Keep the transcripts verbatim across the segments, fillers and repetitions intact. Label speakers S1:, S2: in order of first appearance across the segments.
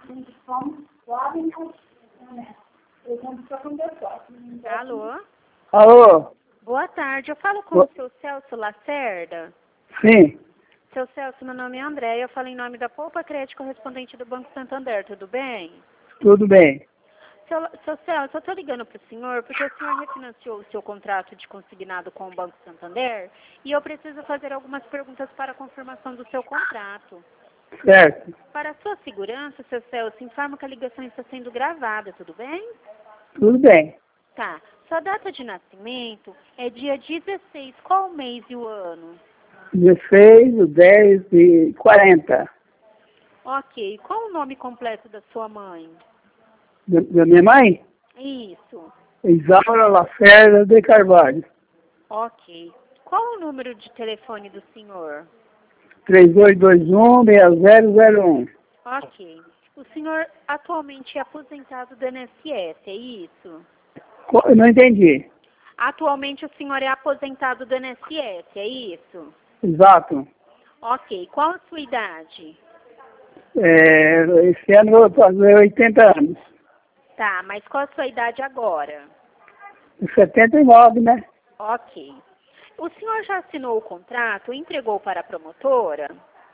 S1: Alô?
S2: Alô?
S1: Boa tarde, eu falo com
S2: Bo-
S1: o seu Celso Lacerda.
S2: Sim,
S1: Seu Celso, meu nome é André, eu falo em nome da Poupa Crédito correspondente do Banco Santander, tudo bem?
S2: tudo bem.
S1: Seu, seu Celso, eu estou ligando para o senhor porque o senhor refinanciou o seu contrato de consignado com o Banco Santander e eu preciso fazer algumas perguntas para a confirmação do seu contrato.
S2: Certo,
S1: Para a sua segurança, seu Celso, informo que a ligação está sendo gravada, tudo bem?
S2: tudo bem.
S1: Tá. Sua data de nascimento é dia dezesseis, qual o mês e o ano?
S2: dezesseis, do dez e quarenta.
S1: Ok. Qual o nome completo da sua mãe?
S2: Da, da minha mãe?
S1: Isso.
S2: Isaura Lacerda de Carvalho.
S1: Ok. Qual o número de telefone do senhor?
S2: três dois dois um, seis zero zero um.
S1: Ok. O senhor atualmente é aposentado do I N S S, é isso?
S2: Co- Eu não entendi.
S1: Atualmente o senhor é aposentado do I N S S, é isso?
S2: Exato.
S1: Ok. Qual a sua idade?
S2: É, esse ano eu vou fazer oitenta anos.
S1: Tá, mas qual a sua idade agora?
S2: setenta e nove, né?
S1: Ok. O senhor já assinou o contrato e entregou para a promotora?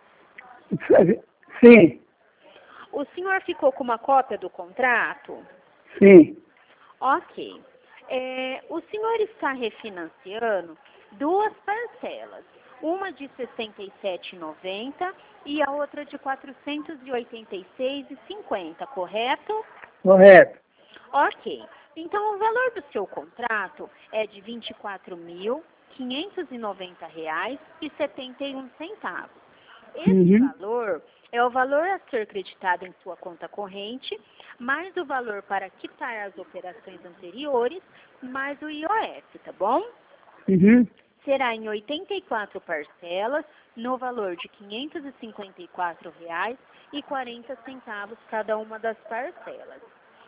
S2: Sim,
S1: O senhor ficou com uma cópia do contrato?
S2: sim.
S1: Ok. É, o senhor está refinanciando duas parcelas. Uma de sessenta e sete reais e noventa centavos e a outra de quatrocentos e oitenta e seis reais e cinquenta centavos, correto?
S2: Correto.
S1: Ok. Então, o valor do seu contrato é de vinte e quatro mil, quinhentos e noventa reais e setenta e um centavos. Esse
S2: Uhum.
S1: valor é o valor a ser creditado em sua conta corrente, mais o valor para quitar as operações anteriores, mais o I O F, tá bom?
S2: Uhum.
S1: Será em oitenta e quatro parcelas, no valor de quinhentos e cinquenta e quatro reais e quarenta centavos cada uma das parcelas.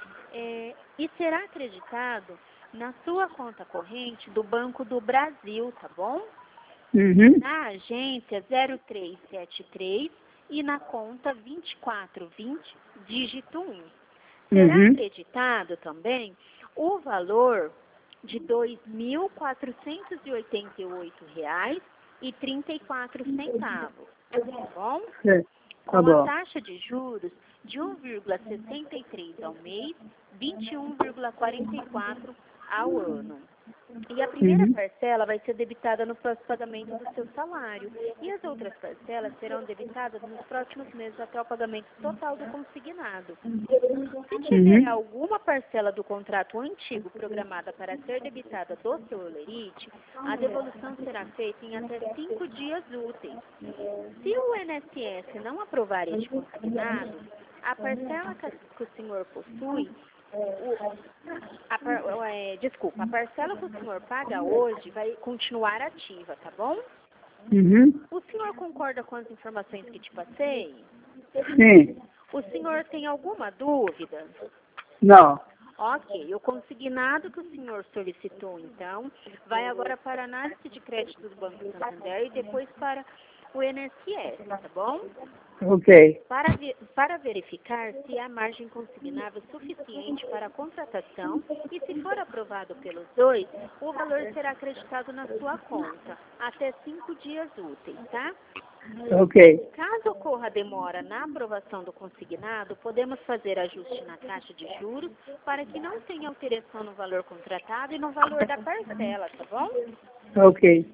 S1: É, e será acreditado na sua conta corrente do Banco do Brasil, tá bom?
S2: Uhum.
S1: Na agência zero três sete três e na conta vinte e quatro vinte, dígito um. Será
S2: Uhum.
S1: acreditado também o valor de dois mil quatrocentos e oitenta e oito reais e trinta e quatro centavos, tá bom?
S2: Certo. Tá
S1: Com a
S2: bom.
S1: taxa de juros de um vírgula sessenta e três ao mês, vinte e um vírgula quarenta e quatro ao ano. E a primeira
S2: Uhum.
S1: parcela vai ser debitada no próximo pagamento do seu salário. E as outras parcelas serão debitadas nos próximos meses até o pagamento total do consignado. Se tiver
S2: Uhum.
S1: alguma parcela do contrato antigo programada para ser debitada do seu olerite, a devolução será feita em até cinco dias úteis. Se o I N S S não aprovar este consignado, a parcela que que o senhor possui, o- a par- é, desculpa, a parcela que o senhor paga hoje vai continuar ativa, tá bom?
S2: Uhum.
S1: O senhor concorda com as informações que te passei?
S2: Sim.
S1: O senhor tem alguma dúvida?
S2: Não.
S1: Ok, o consignado que o senhor solicitou, então, vai agora para a análise de crédito do Banco Santander e depois para o I N S S, tá bom?
S2: Ok.
S1: Para, ve- para verificar se há margem consignável suficiente para a contratação e, se for aprovado pelos dois, o valor será acreditado na sua conta, até cinco dias úteis, tá?
S2: Ok.
S1: Caso ocorra demora na aprovação do consignado, podemos fazer ajuste na taxa de juros para que não tenha alteração no valor contratado e no valor da parcela, tá bom?
S2: Ok.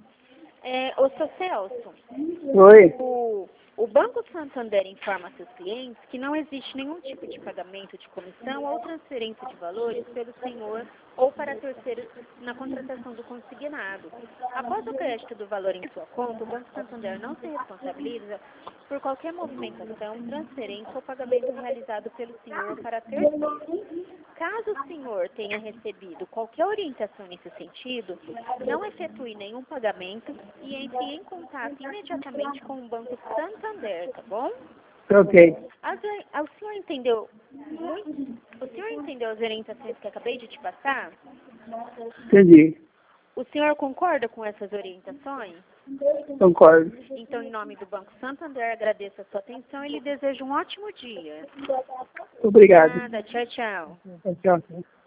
S1: É, ô, seu Celso,
S2: Oi.
S1: o, o Banco Santander informa a seus clientes que não existe nenhum tipo de pagamento de comissão ou transferência de valores pelo senhor ou para terceiros na contratação do consignado. Após o crédito do valor em sua conta, o Banco Santander não se responsabiliza por qualquer movimentação, transferência ou pagamento realizado pelo senhor para terceiros. Caso o senhor tenha recebido qualquer orientação nesse sentido, não efetue nenhum pagamento e entre em contato imediatamente com o Banco Santander, tá bom?
S2: Ok.
S1: As, o senhor entendeu muito? O senhor entendeu as orientações que acabei de te passar?
S2: Entendi.
S1: O senhor concorda com essas orientações?
S2: Concordo.
S1: Então, em nome do Banco Santander, agradeço a sua atenção e lhe desejo um ótimo dia.
S2: Obrigado.
S1: Nada, tchau, tchau.
S2: Tchau.